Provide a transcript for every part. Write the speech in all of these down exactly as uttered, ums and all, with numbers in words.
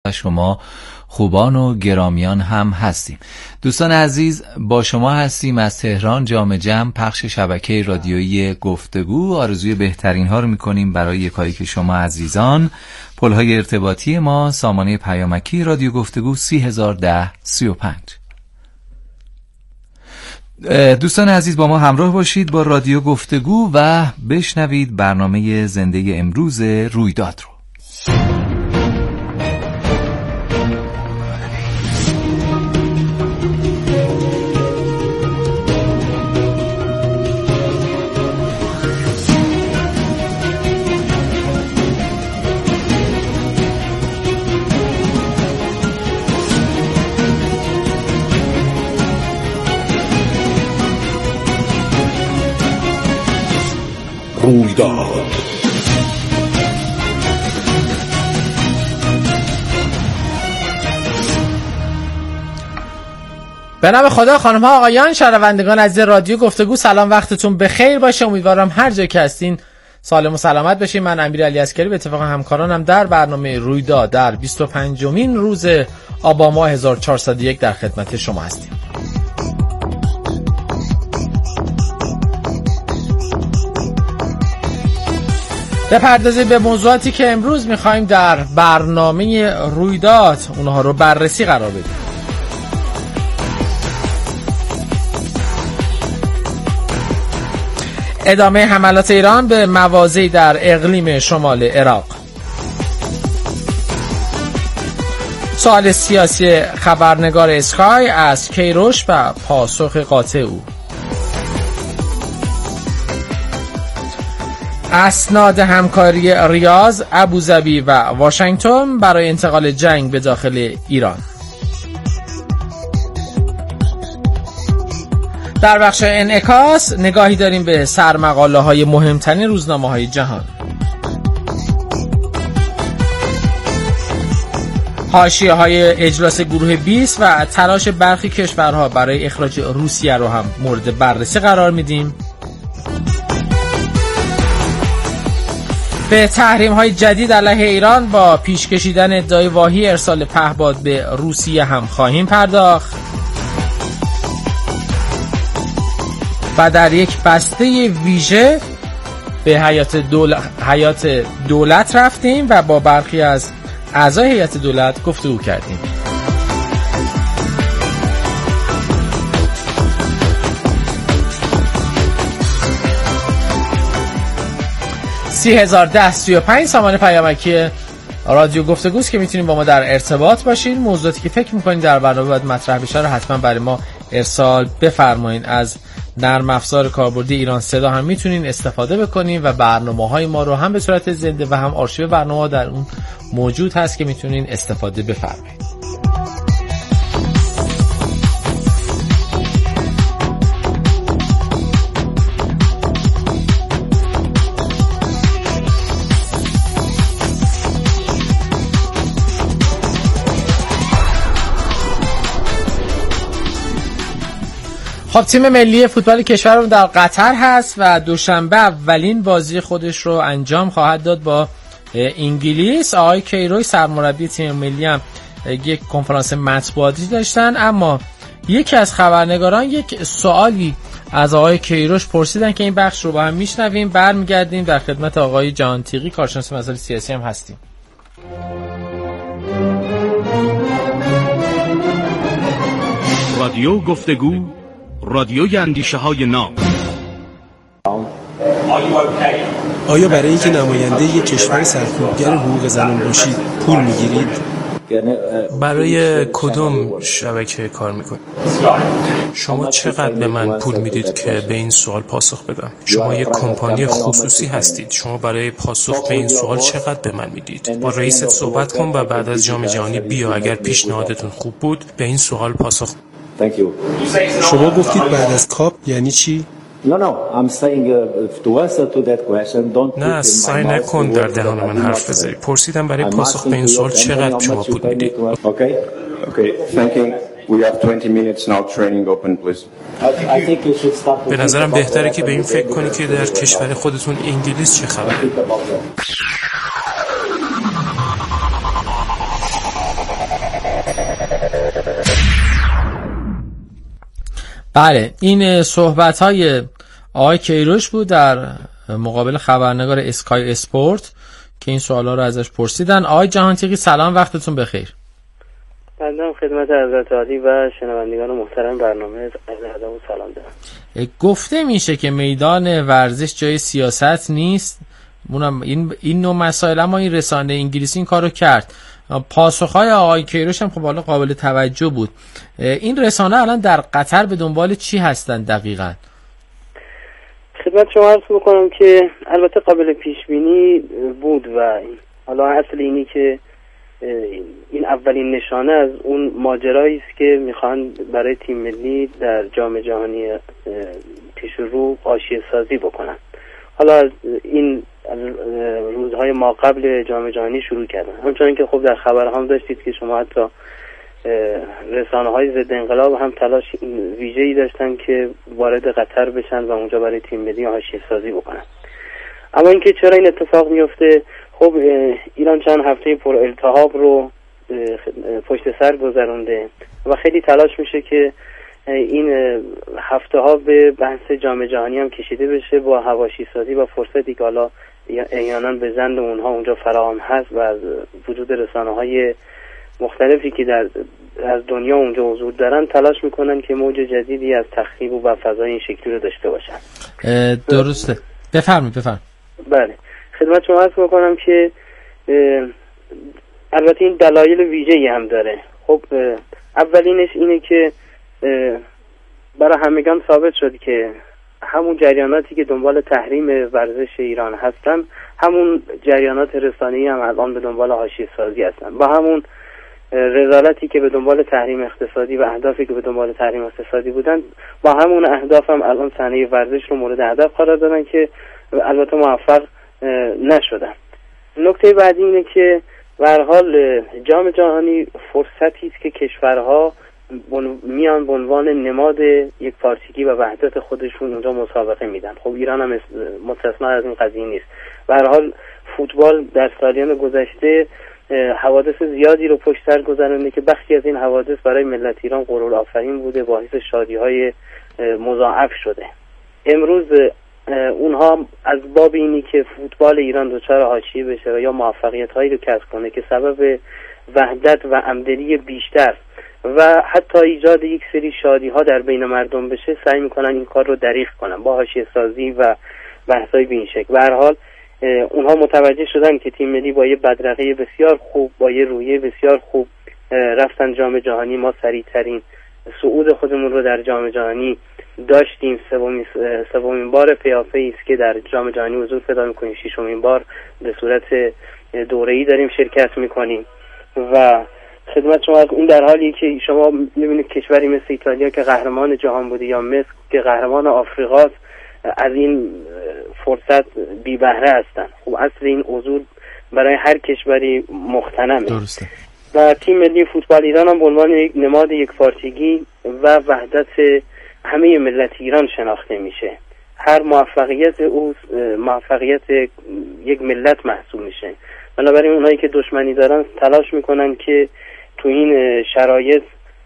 شما خوبان و گرامیان هم هستیم. دوستان عزیز، با شما هستیم از تهران جام جم پخش شبکه رادیویی گفتگو. آرزوی بهترین ها رو میکنیم برای یکایی که شما عزیزان. پلهای ارتباطی ما سامانه پیامکی رادیو گفتگو سی هزار ده سی و پنج. دوستان عزیز، با ما همراه باشید با رادیو گفتگو و بشنوید برنامه زنده امروز رویداد رو. رویداد. به نام خدا، خانم ها آقایان، شنوندگان عزیز رادیو گفتگو، سلام، وقتتون بخیر باشه. امیدوارم هر جا که هستین سالم و سلامت بشین. من امیرعلی عسکری به اتفاق همکارانم در برنامه رویداد در بیست و پنجمین روز آبان ماه هزار و چهارصد و یک در خدمت شما هستیم. بپردازیم به موضوعاتی که امروز میخوایم در برنامه رویداد اونها رو بررسی قرار بدیم. ادامه حملات ایران به مواضعی در اقلیم شمال عراق. سوال سیاسی خبرنگار اسکای از کیروش و پاسخ قاطع او. اسناد همکاری ریاض، ابوظبی و واشنگتن برای انتقال جنگ به داخل ایران. در بخش انعکاس نگاهی داریم به سرمقاله های مهمترین روزنامه های جهان. حاشیه های اجلاس گروه بیست و تلاش برخی کشورها برای اخراج روسیه رو هم مورد بررسی قرار میدیم. به تحریم های جدید علیه ایران با پیش کشیدن ادعای واهی ارسال پهپاد به روسیه هم خواهیم پرداخت. و در یک بسته ویژه به حیات دولت, حیات دولت رفتیم و با برخی از اعضای هیئت دولت گفتگو کردیم. سی هزار ده سی و پنج سامانه پیامکی رادیو گفتگوست که میتونید با ما در ارتباط باشید. موضوعاتی که فکر میکنید در برنامه باید مطرح بشه رو حتما برای ما ارسال بفرمایید. از نرم افزار کاربردی ایران صدا هم میتونین استفاده بکنین و برنامه‌های ما رو هم به صورت زنده و هم آرشیو برنامه‌ها در اون موجود هست که میتونین استفاده بفرمایید. خب، تیم ملی فوتبال کشورمون در قطر هست و دوشنبه اولین بازی خودش رو انجام خواهد داد با انگلیس. آقای کیروش سرمربی تیم ملی هم یک کنفرانس مطبوعاتی داشتن، اما یکی از خبرنگاران یک سوالی از آقای کیروش پرسیدن که این بخش رو با هم میشنویم. برمیگردیم در خدمت آقای جهانتیغی، کارشناس مسائل سیاسی هم هستیم. رادیو گفتگو، رادیوی اندیشه های ناب. آیا برای اینکه نماینده یک کشور سرکوبگر حقوق زنان باشید پول میگیرید؟ برای کدوم شبکه کار میکنید؟ شما چقدر به من پول میدید که به این سوال پاسخ بدم؟ شما یک کمپانی خصوصی هستید. شما برای پاسخ به این سوال چقدر به من میدید؟ با رئیست صحبت کن و بعد از جام جهانی بیا. اگر پیشنهادتون خوب بود به این سوال پاسخ. شما گفتید بعد از کاپ یعنی چی؟ No, no, I'm saying uh, to answer to that question, don't نه، سعی نکن در دهان من حرف بزنی. پرسیدم برای پاسخ به این سوال چقدر شما پول میدید. Okay, okay, thanking. We have twenty minutes now. Training open, please. I think you should start. به نظرم بهتره که به این فکر کنی که در کشور خودتون انگلیس چه خبره. بله، این صحبت‌های آقای کیروش بود در مقابل خبرنگار اسکای اسپورت که این سوالا رو ازش پرسیدن. آقای جهانتیقی سلام، وقتتون بخیر. بنده خدمت حضرت عالی و شنوندگان محترم برنامه عرض ادب و سلام دارم. گفته میشه که میدان ورزش جای سیاست نیست. اونم این این نوع مسائل، اما این رسانه انگلیسی این کارو کرد. پاسخهای آقای کیروش هم خب حالا قابل توجه بود. این رسانه الان در قطر به دنبال چی هستن دقیقاً؟ خدمت شما عرض بکنم که البته قابل پیش بینی بود و حالا اصل اینی که این اولین نشانه از اون ماجرایی است که میخوان برای تیم ملی در جام جهانی پیش رو حاشیه سازی بکنن. حالا از این روزهای ما قبل جام جهانی شروع کردن، همچنان که خب در خبرها هم داشتید که شما حتی رسانه های ضد انقلاب هم تلاش ویژه‌ای داشتن که وارد قطر بشن و اونجا برای تیم ملی حاشیه سازی بکنن. اما اینکه چرا این اتفاق میفته، خب ایران چند هفته پر التهاب رو پشت سر گذرونده و خیلی تلاش میشه که این هفته ها به بحث جام جهانی هم کشیده بشه با حواشی سازی و فرصتی که حالا احیانا به زند اونها اونجا فراهم هست و از وجود رسانه های مختلفی که در از دنیا اونجا حضور دارن تلاش میکنن که موج جدیدی از تخریب و فضای این شکلی رو داشته باشن. درسته، بفرمایید بفرمایید. بله، خدمت شما عرض میکنم که البته این دلایل ویژه‌ای هم داره. خب اولینش اینه که برای همگان ثابت شد که همون جریاناتی که دنبال تحریم ورزش ایران هستن، همون جریانات رسانه‌ای هم الان به دنبال حاشیه سازی هستن. با همون رذالتی که به دنبال تحریم اقتصادی و اهدافی که به دنبال تحریم اقتصادی بودن، با همون اهداف هم الان صحنه ورزش رو مورد هدف قرار دادن که البته موفق نشدن. نکته بعدی اینه که به هر حال جام جهانی فرصتی است که کشورها میان به عنوان نماد یک پارتگی و وحدت خودشون اونجا مسابقه میدن. خب ایران هم مستثنا از این قضیه نیست. به هر حال فوتبال در سالیان گذشته حوادث زیادی رو پشت سر گذرونده که بخشی از این حوادث برای ملت ایران غرور آفرین بوده، باعث شادی‌های مضاعف شده. امروز اونها از باب اینی که فوتبال ایران دچار حاشیه بشه و یا موفقیت‌هایی رو کسب کنه که سبب وحدت و همدلی بیشتر و حتی ایجاد یک سری شادی‌ها در بین مردم بشه، سعی میکنن این کار رو دریغ کنن با حاشیه سازی و بحث‌های به این شکل. به هر حال اونها متوجه شدن که تیم ملی با یه بدرقه بسیار خوب، با یه رویه بسیار خوب رفتن جام جهانی. ما سریع‌ترین صعود خودمون رو در جام جهانی داشتیم. سومین سومین بار پیاپی است که در جام جهانی حضور پیدا می‌کنیم. ششمین بار به صورت دوره‌ای داریم شرکت می‌کنیم و خدمت شما اون در حالی که شما می‌بینید کشوری مثل ایتالیا که قهرمان جهان بوده یا مصر که قهرمان آفریقاست از این فرصت بی بهره هستن. خب اصل این حضور برای هر کشوری مختنمه. درسته. و تیم ملی فوتبال ایران هم به عنوان یک نماد یک پارتگی و وحدت همه ملت ایران شناخته میشه. هر موفقیت او موفقیت یک ملت محسوب میشه. بنابراین اونایی که دشمنی دارن تلاش میکنن که تو این شرایط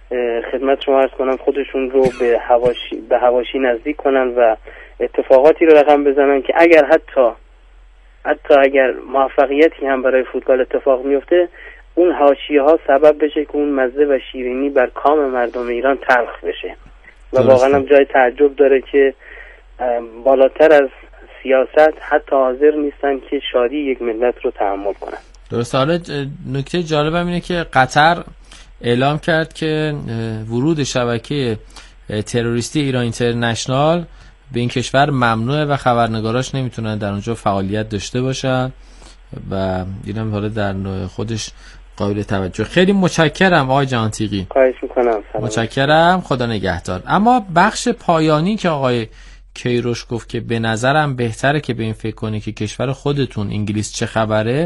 خدمت شما عرض کنم خودشون رو به حواشی به حواشی نزدیک کنن و اتفاقاتی رو رقم بزنن که اگر حتی حتی اگر موفقیتی هم برای فوتبال اتفاق میفته، اون حاشیه ها سبب بشه که اون مزه و شیرینی بر کام مردم ایران تلخ بشه. و واقعا هم جای تعجب داره که بالاتر از سیاست حتی حاضر نیستن که شادی یک ملت رو تحمل کنن. درسته. حالا نکته جالبم اینه که قطر اعلام کرد که ورود شبکه تروریستی ایران اینترنشنال به این کشور ممنوعه و خبرنگاراش نمیتونن در اونجا فعالیت داشته باشن و اینم حالا در خودش قابل توجه. خیلی متشکرم آقای جهانتیقی. خواهش میکنم. متشکرم، خدا نگهدار. اما بخش پایانی که آقای کیروش گفت که به نظرم بهتره که به این فکر کنی که کشور خودتون انگلیس چه خبره،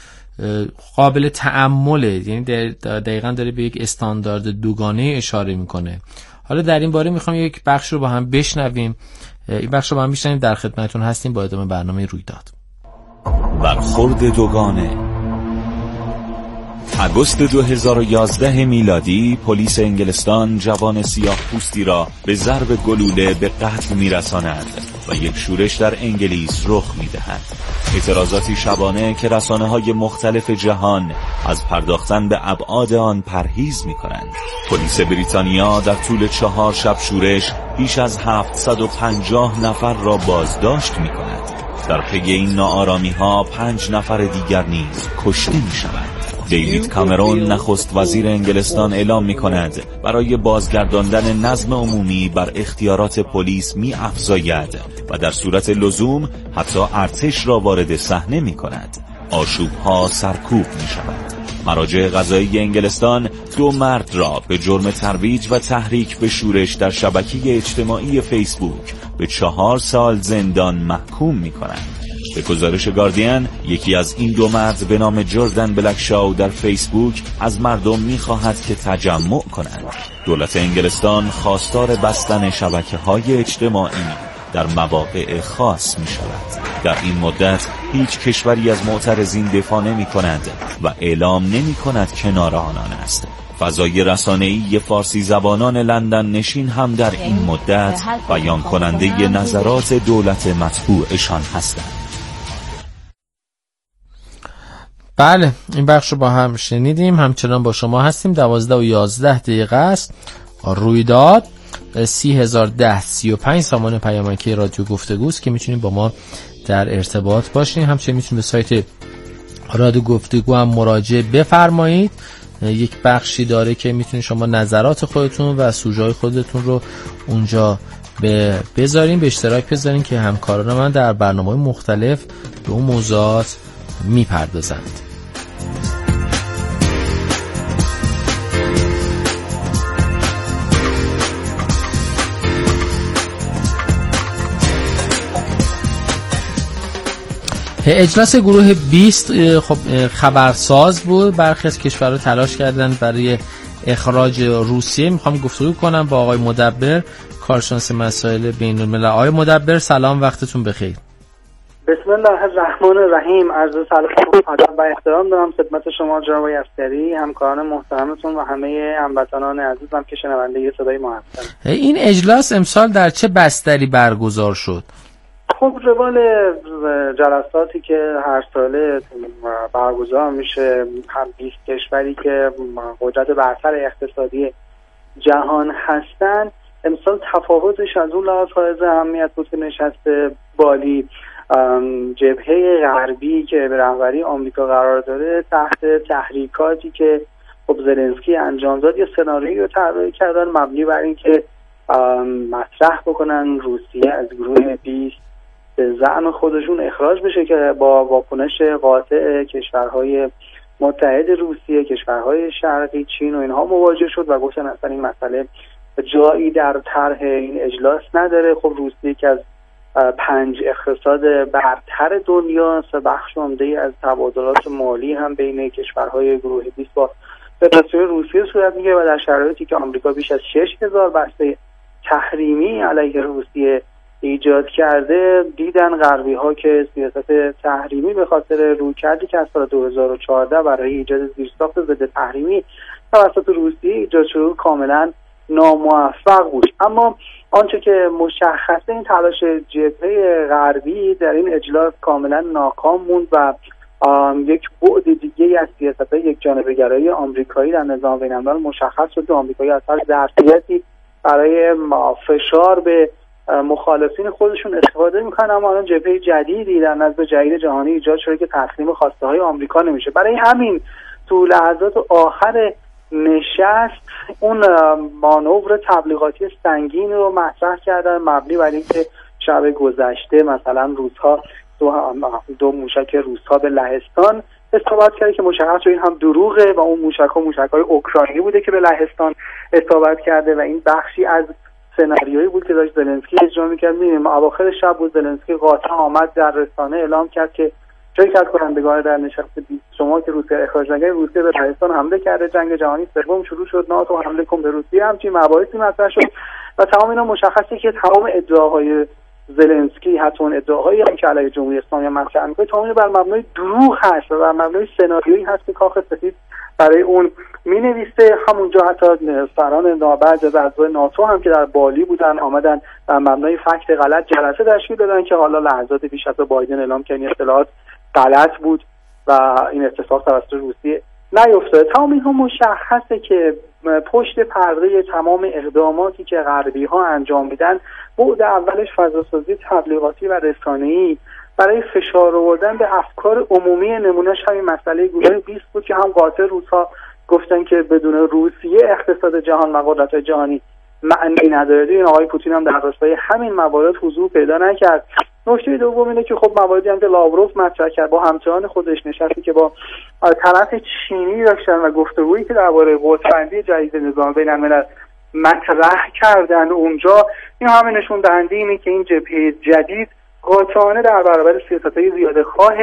قابل تأمله. یعنی دقیقاً داره به یک استاندارد دوگانه اشاره میکنه. حالا در این باره میخوام یک بخش رو با هم بشنویم. این بخش رو با هم بشنویم، در خدمتتون هستیم با ادامه برنامه رویداد. برخورد دوگانه. آگوست دو هزار و یازده میلادی پلیس انگلستان جوان سیاه‌پوستی را به ضرب گلوله به قتل می‌رساند و یک شورش در انگلیس رخ می‌دهد. اعتراضاتی شبانه که رسانه‌های مختلف جهان از پرداختن به ابعاد آن پرهیز می‌کنند. پلیس بریتانیا در طول چهار شب شورش بیش از هفتصد و پنجاه نفر را بازداشت می‌کند. در پی این ناآرامی‌ها پنج نفر دیگر نیز کشته می‌شوند. دیوید کامرون نخست وزیر انگلستان اعلام می‌کند برای بازگرداندن نظم عمومی بر اختیارات پلیس می‌افزاید و در صورت لزوم حتی ارتش را وارد صحنه می‌کند. آشوب‌ها سرکوب می‌شود. مراجع قضایی انگلستان دو مرد را به جرم ترویج و تحریک به شورش در شبکه اجتماعی فیسبوک به چهار سال زندان محکوم می‌کنند. به گزارش گاردین، یکی از این دو مرد به نام جردن بلکشاو در فیسبوک از مردم می‌خواهد که تجمع کنند. دولت انگلستان خواستار بستن شبکه‌های اجتماعی در مواقع خاص می‌شود. در این مدت هیچ کشوری از معترضین دفاع نمی‌کند و اعلام نمی‌کند کنار آنان است. فضای رسانه‌ای فارسی زبانان لندن نشین هم در این مدت بیان کننده نظرات دولت مطبوعشان هستند. بله، این بخش رو با هم شنیدیم. همچنان با شما هستیم. دوازده و یازده دقیقه است. رویداد سی هزار ده سی و پنج سامان پیامکی رادیو گفتگوست که میتونید با ما در ارتباط باشین. همچنین میتونید به سایت رادیو گفتگو هم مراجعه بفرمایید. یک بخشی داره که میتونید شما نظرات خودتون و سوژه‌های خودتون رو اونجا به بذارین، به اشتراک بذارین که همکاران من در برنامه‌های مختلف به اون موضوعات میپردازند. اجلاس گروه بیست خب خبرساز بود. برخی از کشورها تلاش کردن برای اخراج روسیه. میخوام گفتگو کنم با آقای مدبر، کارشناس مسائل بین الملل. آقای مدبر سلام، وقتتون بخیر. بسم الله الرحمن الرحیم. عرض سلام و احترام دارم خدمت شما جناب عسکری، همکاران محترمتون و همه هموطنان عزیزم که شنونده صدای ما هستند. این اجلاس امسال در چه بستری برگزار شد؟ خب روال جلساتی که هر ساله برگزار میشه، هم بیست کشوری که قدرت برتر اقتصادی جهان هستند، امسال تفاوتش از اون لحاظ حائز اهمیت بود که نشست بالی جبهه غربی که به رهبری آمریکا قرار داره تحت تحریکاتی که خب زلنسکی انجام داد یا سناریویی رو طراحی کردن مبنی بر اینکه مطرح بکنن روسیه از گروه بیست به زعم خودشون اخراج بشه که با واکنش قاطع کشورهای متحد روسیه، کشورهای شرقی، چین و اینها مواجه شد و گفتن اصلا این مسئله جایی در طرح این اجلاس نداره. خب روسیه که از پنج اقتصاد برتر دنیا، سه بخش عمده از تبادلات مالی هم بین کشورهای گروه بیست با فدراسیون روسیه صورت میگیره و در شرایطی که آمریکا بیش از شش هزار بسته تحریمی علیه روسیه ایجاد کرده، دیدن غربی ها که سیاست تحریمی به خاطر رویکردی که از سال دو هزار و چهارده برای ایجاد زیرساخت ضد تحریمی توسط روسیه ایجاد شده کاملا ناموفق بود. اما آنچه که مشخصه این تلاش جبهه غربی در این اجلاس کاملا ناکام موند و یک بعد دیگه از سیاست یک جانبه گرایی آمریکایی در نظام بین الملل مشخص شد که آمریکایی از هر ظرفیتی برای فشار به مخالفین خودشون استفاده میکنن. اما الان جبهه جدیدی در نظم جدید جهانی ایجاد شده که تسلیم خواسته های آمریکا نمیشه. برای همین تو لحظات آخر نشست اون مانور تبلیغاتی سنگین رو مطرح کردن مبنی بر اینکه شب گذشته مثلا روس‌ها دو, دو موشک روس‌ها به لهستان اصابت کرده که مشخص شد این هم دروغه و اون موشک‌ها موشک‌های اوکراینی بوده که به لهستان اصابت کرده و این بخشی از سناریویی بود که داشت زلنسکی اجرا می‌کرد. می‌بینیم اواخر شب بود زلنسکی قاطع آمد در رسانه اعلام کرد که شرکت کنندگان در نشست بیست شما که روسیه اخراج نگه روسیه به لهستان حمله کرده، جنگ جهانی سوم شروع شد، ناتو حمله کن به روسیه، همچین مباحثی مطرح شد و تمام اینا مشخصه که تمام ادعاهای زلنسکی، حتی اون ادعاهایی هم که علیه جمهوری اسلامی مطرح می‌کنه، تمام بر مبنای دروغ هست و بر مبنای سناریویی هست که کاخ سفید برای اون مینویسه. همونجا حتی سران نابرد از اعضای ناتو هم که در بالی بودن آمدن بر مبنای فکت غلط جلسه تشکیل دادن که حالا لحظات پیش از بایدن اعلام کرد این اطلاعات غلط بود و این اتفاق توسط روسیه نیفتاده. تمام اینها مشخصه که پشت پرده تمام اقداماتی که غربی ها انجام میدن بعد اولش فضاسازی تبلیغاتی و رسانه‌ای برای فشار آوردن به افکار عمومی، نمونهش همین مسئله گروه بیست بود که هم قاطع روس‌ها گفتن که بدون روسیه اقتصاد جهان و قدرت جهانی معنی نداره. این آقای پوتین هم در راستای همین موارد حضور پیدا نکرد. نکته دوم اینه که خب مواردی هم که لاوروف مطرح کرد با همچنان خودش نشستی که با طرف چینی داشتن و گفتگویی که درباره قطب‌بندی جدید نظام بین‌الملل مطرح کردن اونجا، این همه نشون دهنده اینه که این جبهه جدید قاطعانه در برابر سیاست‌های زیاده‌خواه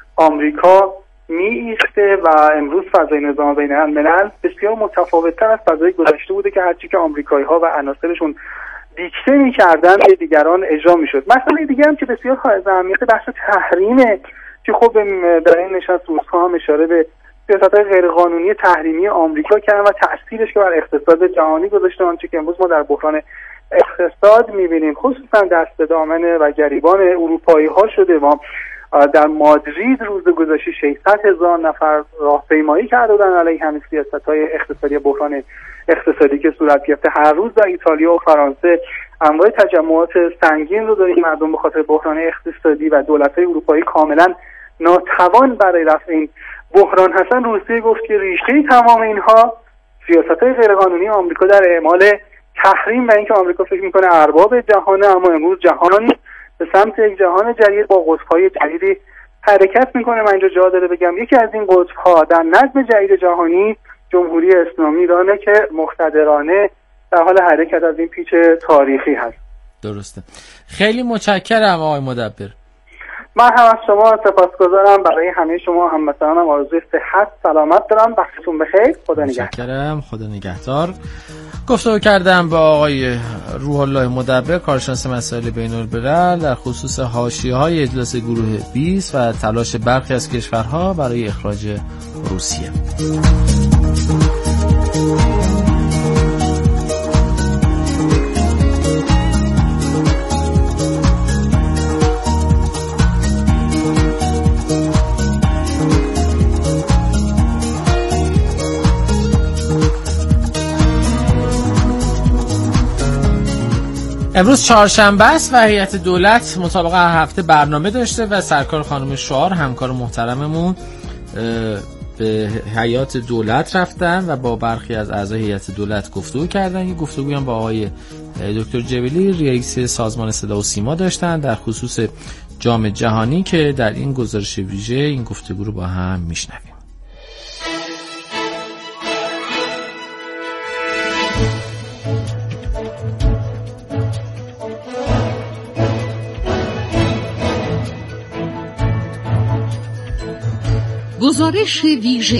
آمریکا می ایسته و امروز فضای نظام بین‌الملل بسیار متفاوت‌تر از فضای گذشته بوده که هرچی که آمریکایی‌ها و عناصرشون دیکته می‌کردن به دیگران اجرا می‌شد. مسئله دیگه هم که بسیار حائز اهمیت بحث تحریمه که خب در این نشست روزها هم اشاره به سیاست‌های غیرقانونی تحریمی آمریکا کردن و تأثیرش که بر اقتصاد جهانی گذاشته، آنچه که امروز ما در بحران اقتصاد می‌بینیم خصوصا دست دامن و گریبان اروپایی‌ها شده. ما در مادرید روز گذشته ششصد هزار نفر راهپیمایی کرده بودن علیه همین سیاست‌های اقتصادی بحران اقتصادی که صورت گرفته. هر روز در ایتالیا و فرانسه انواع تجمعات سنگین رو داریم. مردم به خاطر بحران اقتصادی و دولت‌های اروپایی کاملا ناتوان برای رفع این بحران هستن. روسیه گفت که ریشه تمام اینها سیاست‌های غیرقانونی آمریکا در اعمال تحریم و اینکه آمریکا فکر می‌کنه ارباب جهانه، اما امروز جهان به سمت یک جهان جدید با قطب‌های جدیدی حرکت میکنه. من اینجا جا داره بگم یکی از این قطب‌ها در نظم جدید جهانی جمهوری اسلامی ایرانه که مقتدرانه در حال حرکت از این پیچ تاریخی هست. درسته. خیلی متشکرم آقای مدبر. من هم از شما سپاسگزارم. برای همه شما هموطنانم آرزوی صحت سلامت دارم. وقتتون بخیر. خدا نگهدار. متشکرم. خدا نگهدار. گفتگو کردم با آقای روح الله مدبر، کارشناس مسائل بین‌الملل، در خصوص حاشیه‌های اجلاس گروه بیست و تلاش برخی از کشورها برای اخراج روسیه. امروز چهارشنبه است و هیئت دولت مطابق هر هفته برنامه داشته و سرکار خانم شعار همکار محترممون به هیئت دولت رفتن و با برخی از اعضای هیئت دولت گفتگو کردن. یه گفتگویی هم با آقای دکتر جبلی رئیس سازمان صدا و سیما داشتن در خصوص جام جهانی که در این گزارش ویژه این گفتگو رو با هم میشنویم. گزارش ویژه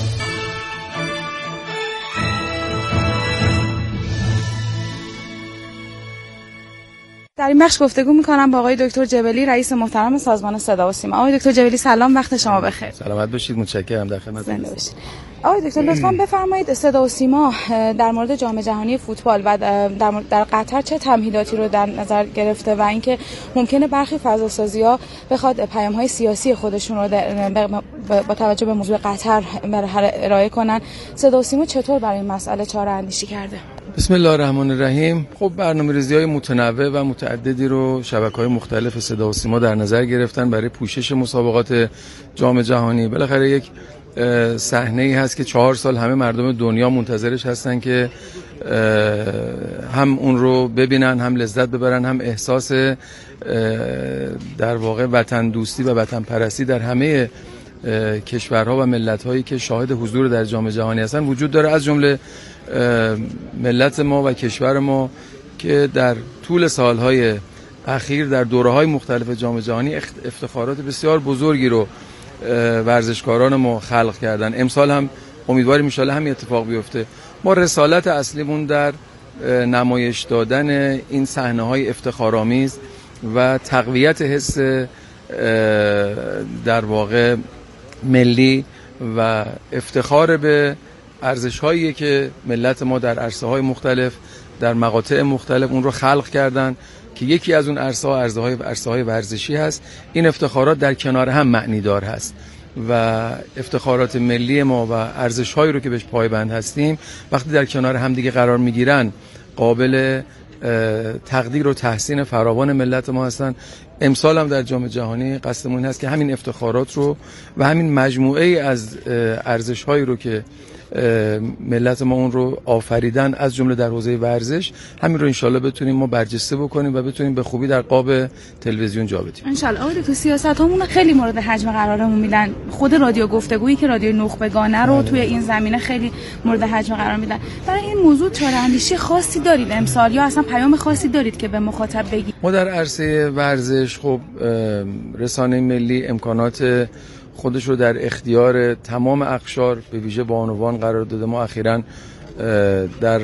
در این بخش گفتگو می‌کنم با آقای دکتر جبلی رئیس محترم سازمان صدا و سیما. آقای دکتر جبلی سلام، وقت شما بخیر. سلامت باشید، متشکرم. در خدمتتون هستم. آقای دکتر لطفاً بفرمایید صدا و سیما در مورد جام جهانی فوتبال و در در قطر چه تمهیداتی رو در نظر گرفته و اینکه ممکنه برخی فضاسازی‌ها بخواد پیام‌های سیاسی خودشون رو با توجه به موضوع قطر ارائه کنن، صدا و سیما چطور برای این مسئله چاره‌اندیشی کرده؟ بسم الله الرحمن الرحیم. خب برنامه‌ریزی‌های متنوع و متعددی رو شبکه‌های مختلف صدا و سیما در نظر گرفتن برای پوشش مسابقات جام جهانی. بالاخره یک صحنه‌ای هست که چهار سال همه مردم دنیا منتظرش هستن که هم اون رو ببینن، هم لذت ببرن، هم احساس در واقع وطن دوستی و وطن پرستی در همه کشورها و ملت‌هایی که شاهد حضور در جام جهانی هستن وجود داره، از جمله ملت ما و کشور ما که در طول سالهای اخیر در دوره‌های مختلف جام جهانی افتخارات بسیار بزرگی رو ورزشکاران ما خلق کردن. امسال هم امیدواریم ان شاءالله همین اتفاق بیفته. ما رسالت اصلیمون در نمایش دادن این صحنه‌های افتخارآمیز و تقویت حس در واقع ملی و افتخار به ارزش‌هایی که ملت ما در عرصه‌های مختلف در مقاطع مختلف اون رو خلق کردن که یکی از اون عرصه‌ها عرصه‌های عرصه‌های ورزشی هست. این افتخارات در کنار هم معنیدار هست و افتخارات ملی ما و ارزش‌هایی رو که بهش پایبند هستیم وقتی در کنار هم دیگه قرار می‌گیرن قابل تقدیر و تحسین فراوان ملت ما هستن. امسال هم در جام جهانی قصدمون هست که همین افتخارات رو و همین مجموعه از ارزش‌هایی رو که ملت ما اون رو آفریدن از جمله در حوزه ورزش، همین رو انشالله بتونیم ما برجسته بکنیم و بتونیم به خوبی در قاب تلویزیون جا بدیم. انشالله. آقای دکتر سیاستامون خیلی مورد حجم قرارمون میدن. خود رادیو گفتگویی که رادیو نخبگانه رو توی این زمینه خیلی مورد حجم قرار میدن. برای این موضوع چاره‌اندیشی خاصی دارید امسال یا اصلا پیام خاصی دارید که به مخاطب بگید؟ ما در عرصه ورزش خب رسانه ملی امکانات خودش رو در اختیار تمام اقشار به ویژه بانوان قرار داده. ما اخیراً در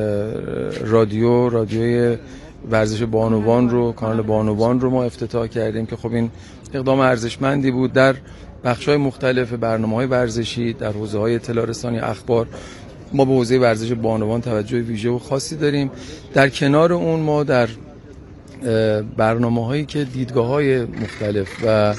رادیو رادیوی ورزش بانوان رو کانال بانوان رو ما افتتاح کردیم که خب این اقدام ارزشمندی بود. در بخش‌های مختلف برنامه‌های ورزشی در حوزه‌های اطلاع رسانی اخبار ما به حوزه ورزش بانوان توجه ویژه و خاصی داریم. در کنار اون ما در برنامه‌هایی که دیدگاه‌های مختلف و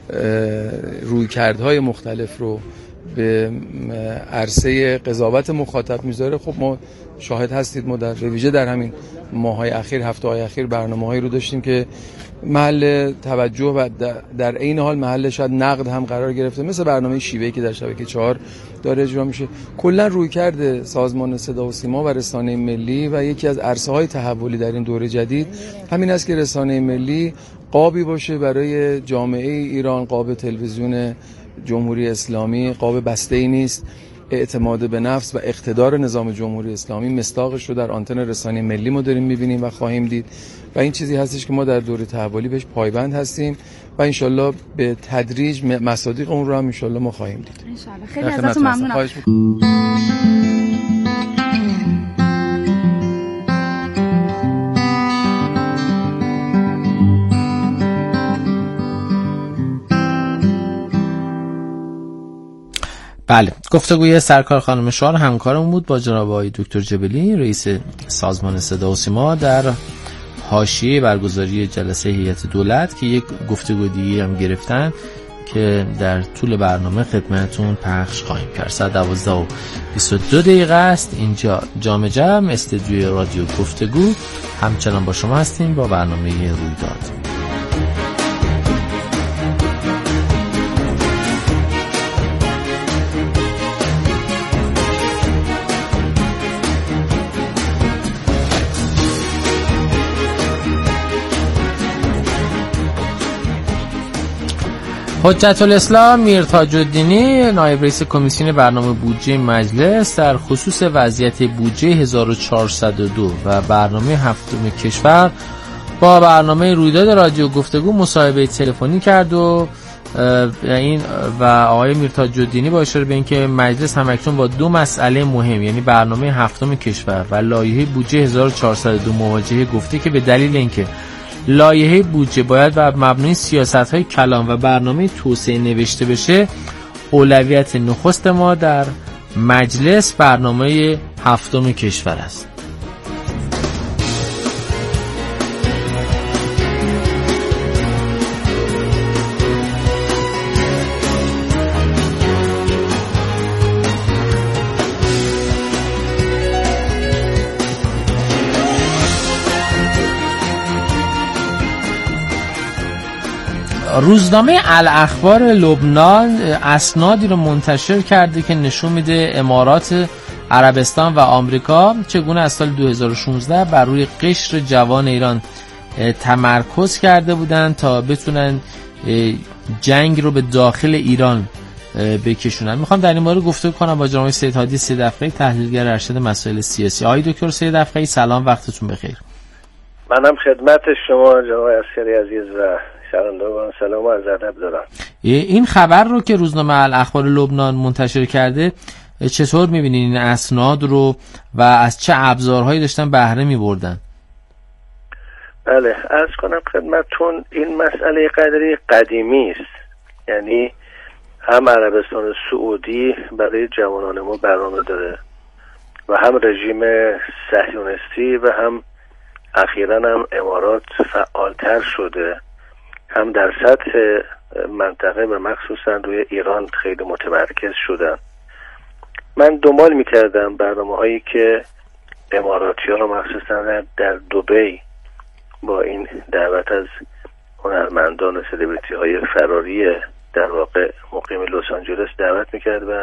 رویکردهای مختلف رو به عرصه قضاوت مخاطب میذاره، خب ما شاهد هستید ما در ویژه در همین ماهای اخیر هفته‌های اخیر برنامه‌هایی رو داشتیم که محل توجه و در عین حال محل شاید نقد هم قرار گرفته، مثل برنامه شیوه‌ای که در شبکه چهار داره اجرا میشه. کلا رویکرد سازمان صدا و سیما و رسانه ملی و یکی از عرصه‌های تحولی در این دوره جدید همین است که رسانه ملی قابی باشه برای جامعه ایران. قاب تلویزیون جمهوری اسلامی قاب بسته‌ای نیست. اعتماد به نفس و اقتدار نظام جمهوری اسلامی مصداقش رو در آنتن رسانه ملی ما داریم می‌بینیم و خواهیم دید و این چیزی هستش که ما در دوره تحولی بهش پایبند هستیم و انشالله به تدریج مصادیق اون رو هم انشالله ما خواهیم دید. انشالله. خیلی ازتون ممنونم. بله، گفتگوی سرکار خانم شعار همکارمون بود با جناب آقای دکتر جبلی رئیس سازمان صدا و سیما در حاشیه برگزاری جلسه هیئت دولت که یک گفتگو دیگه هم گرفتن که در طول برنامه خدمتتون پخش خواهیم کرد. ساعت دوازده و بیست و دو دقیقه است. اینجا جام جم استودیوی رادیو گفتگو، همچنان با شما هستیم با برنامه رویداد. حجت الاسلام میر تاج الدینی نایب رئیس کمیسیون برنامه بودجه مجلس در خصوص وضعیت بودجه هزار و چهارصد و دو و برنامه هفتم کشور با برنامه رویداد رادیو گفتگو مصاحبه تلفنی کرد و این و آقای میر تاج الدینی با اشاره به اینکه مجلس همکنون با دو مسئله مهم یعنی برنامه هفتم کشور و لایحه بودجه هزار و چهارصد و دو مواجهه گفته که به دلیل اینکه لایحه بودجه باید بر مبنای سیاست‌های کلان و برنامه توسعه نوشته بشه، اولویت نخست ما در مجلس برنامه هفتم کشور است. روزنامه الاخبار لبنان اسنادی رو منتشر کرده که نشون میده امارات عربستان و آمریکا چگونه از سال دو هزار و شانزده بر روی قشر جوان ایران تمرکز کرده بودن تا بتونن جنگ رو به داخل ایران بکشونن. میخوام در این مورد گفتگو کنم با جناب سید هادی سید افقی، تحلیلگر ارشد مسائل سیاسی. آقای دکتر سید افقی سلام، وقتتون بخیر. منم خدمت شما جناب اسکری عزیز و شنوندگان سلام و عرض ادب دارم. این خبر رو که روزنامه الاخبار لبنان منتشر کرده چطور می‌بینید این اسناد رو و از چه ابزارهایی داشتن بهره می‌بردن؟ بله، عرض کنم خدمتتون این مسئله قدری قدیمی است. یعنی هم عربستان سعودی برای جوانان ما برنامه داره و هم رژیم صهیونیستی و هم اخیراً هم امارات فعالتر شده، هم در سطح منطقه و مخصوصاً روی ایران خیلی متمرکز شدن. من دنبال میکردم برنامه هایی که اماراتی ها رو مخصوصاً در دبی با این دعوت از هنرمندان و سلبریتی های فراری در واقع مقیم لس آنجلس دعوت میکرد و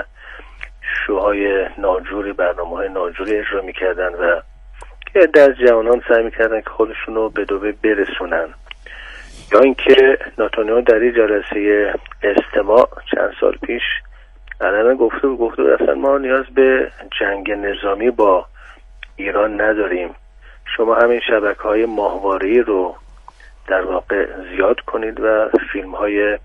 شوهای ناجوری، برنامه های ناجوری اجرا میکردن و که در جوانان سعی میکردن که خودشون رو به دبی برسونن. یا اینکه نتانیاهو در این جلسه استماع چند سال پیش علنا گفته و گفته اصلا ما نیاز به جنگ نظامی با ایران نداریم، شما همین شبکه‌های ماهواره‌ای رو در واقع زیاد کنید و فیلم‌های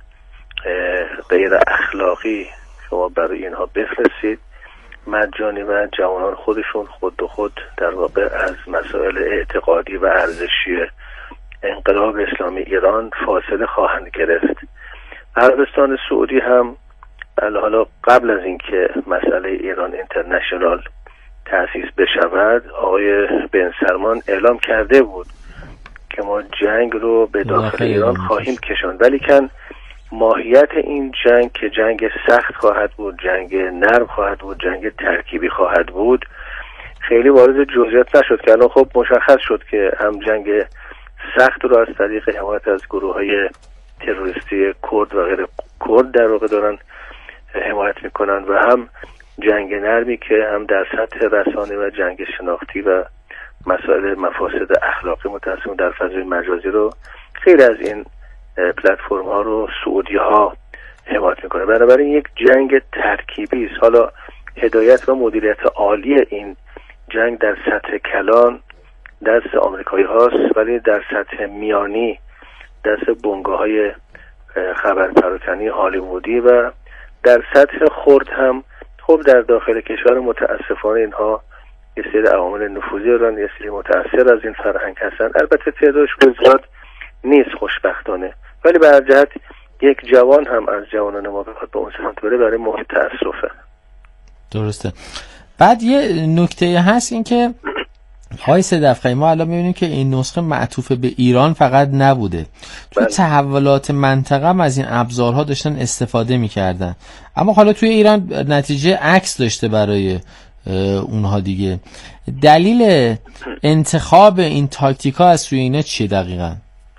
غیر اخلاقی شما برای اینها بفرستید مجانی و جوانان خودشون خود به خود در واقع از مسائل اعتقادی و ارزشی انقلاب اسلامی ایران فاصله خواهند گرفت. عربستان سعودی هم حالا قبل از اینکه مسئله ایران اینترنشنال تأسیس بشود آقای بن سلمان اعلام کرده بود که ما جنگ رو به داخل ایران خواهیم کشاند، ولی کن ماهیت این جنگ که جنگ سخت خواهد بود، جنگ نرم خواهد بود، جنگ ترکیبی خواهد بود، خیلی وارد جزئیات نشد که الان خب مشخص شد که هم جنگ سخت رو از طریق حمایت از گروه های تروریستی کرد و غیر کرد در واقع دارن حمایت میکنن و هم جنگ نرمی که هم در سطح رسانه و جنگ شناختی و مسائل مفاسد اخلاقی متأسفانه در فضای مجازی رو خیلی از این پلتفرم ها رو سعودی ها حمایت میکنه. بنابراین یک جنگ ترکیبی است. حالا هدایت و مدیریت عالی این جنگ در سطح کلان دست آمریکایی هاست، ولی در سطح میانی دست بنگاه های خبرپراکنی هالیوودی و در سطح خرد هم خب در داخل کشور متاسفانه اینها یه سری عوامل نفوذی دارن، یه سری متأثر از این فرهنگ هستن. البته تعدادش زیاد نیست خوشبختانه، ولی به هر جهت یک جوان هم از جوانان ما بخواد به اون سمت بره برای محیط تأسفه. درسته. بعد یه نکته هست این که های صدفخی ما الان میبینیم که این نسخه معطوف به ایران فقط نبوده، تو تحولات منطقه هم از این ابزارها داشتن استفاده میکردن، اما حالا توی ایران نتیجه عکس داشته برای اونها دیگه. دلیل انتخاب این تاکتیکا از سوی اینا چیه دقیقا؟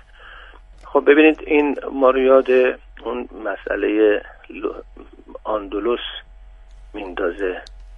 خب ببینید این ما رو یاد اون مسئله اندلس میندازه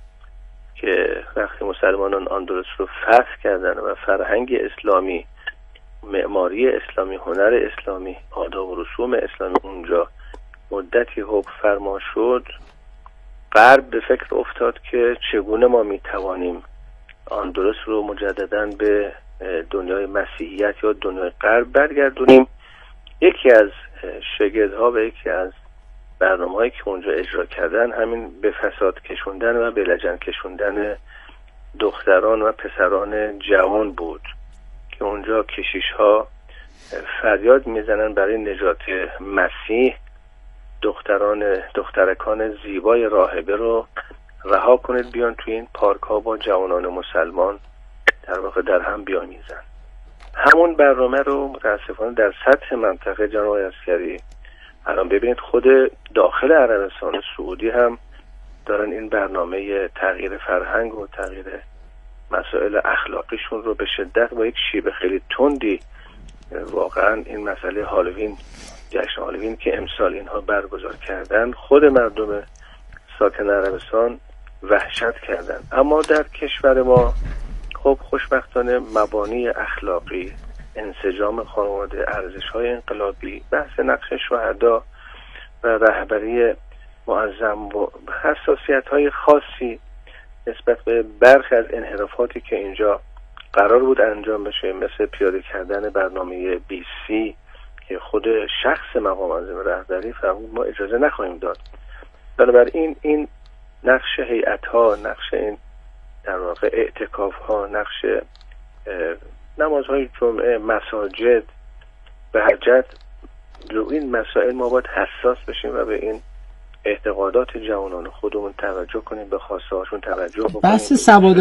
که وقتی مسلمانان اندلس رو فتح کردن و فرهنگ اسلامی، معماری اسلامی، هنر اسلامی، آداب و رسوم اسلامی اونجا مدتی حکم فرما شد، غرب به فکر افتاد که چگونه ما میتوانیم اندلس رو مجدداً به دنیای مسیحیت یا دنیای غرب برگردونیم. یکی از شاگردها و یکی از برنامه‌هایی که اونجا اجرا کردن همین به فساد کشوندن و به لجن کشوندن دختران و پسران جوان بود که اونجا کشیش‌ها فریاد میزنن برای نجات مسیح دختران دخترکان زیبای راهبه رو رها کنید بیان توی این پارک ها با جوانان مسلمان در واقع در هم بیامیزن. همون برنامه رو متاسفانه در سطح منطقه جناب عسکری الان ببینید خود داخل عربستان سعودی هم دارن این برنامه تغییر فرهنگ و تغییر مسائل اخلاقیشون رو به شدت با یک شیب خیلی تندی، واقعا این مسئله هالووین، جشن هالووین که امسال اینها برگزار کردن، خود مردم ساکن عربستان وحشت کردن. اما در کشور ما خب خوشبختانه مبانی اخلاقی، انسجام خانواده، ارزش‌های انقلابی، بحث نقش شهدا و رهبری معظم و حساسیت‌های خاصی نسبت به برخی از انحرافاتی که اینجا قرار بود انجام بشه، مثل پیاده کردن برنامه بی سی که خود شخص مقام معظم رهبری فرمود ما اجازه نخواهیم داد. بنابراین این نقش هیئت‌ها، نقش این در واقع اعتکاف‌ها، نقش نمازهای جمعه، مساجد، به هر جهت رو این مسائل ما باید حساس بشیم و به این اعتقادات جوانان خودمون توجه کنیم، به خواسته هاشون توجه بکنیم. بحث سواد